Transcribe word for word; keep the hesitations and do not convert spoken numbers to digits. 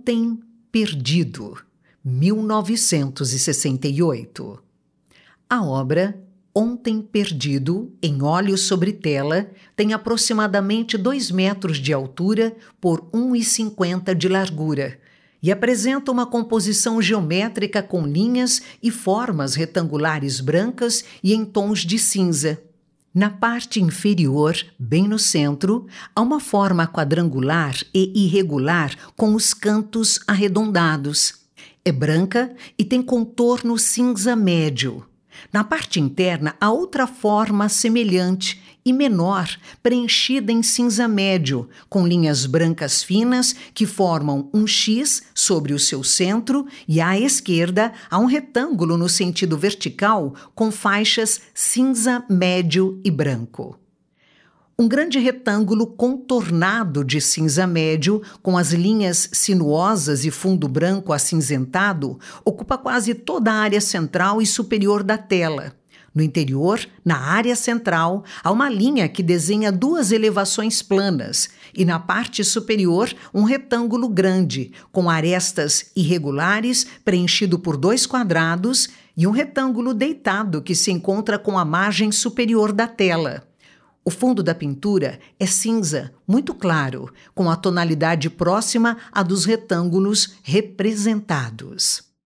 Ontem Perdido, mil novecentos e sessenta e oito. A obra Ontem Perdido, em óleo sobre tela, tem aproximadamente dois metros de altura por um metro e cinquenta de largura e apresenta uma composição geométrica com linhas e formas retangulares brancas e em tons de cinza. Na parte inferior, bem no centro, há uma forma quadrangular e irregular com os cantos arredondados. É branca e tem contorno cinza médio. Na parte interna, há outra forma semelhante e menor, preenchida em cinza médio, com linhas brancas finas que formam um X sobre o seu centro e à esquerda há um retângulo no sentido vertical com faixas cinza médio e branco. Um grande retângulo contornado de cinza médio, com as linhas sinuosas e fundo branco acinzentado, ocupa quase toda a área central e superior da tela. No interior, na área central, há uma linha que desenha duas elevações planas e, na parte superior, um retângulo grande, com arestas irregulares preenchido por dois quadrados e um retângulo deitado que se encontra com a margem superior da tela. O fundo da pintura é cinza, muito claro, com a tonalidade próxima à dos retângulos representados.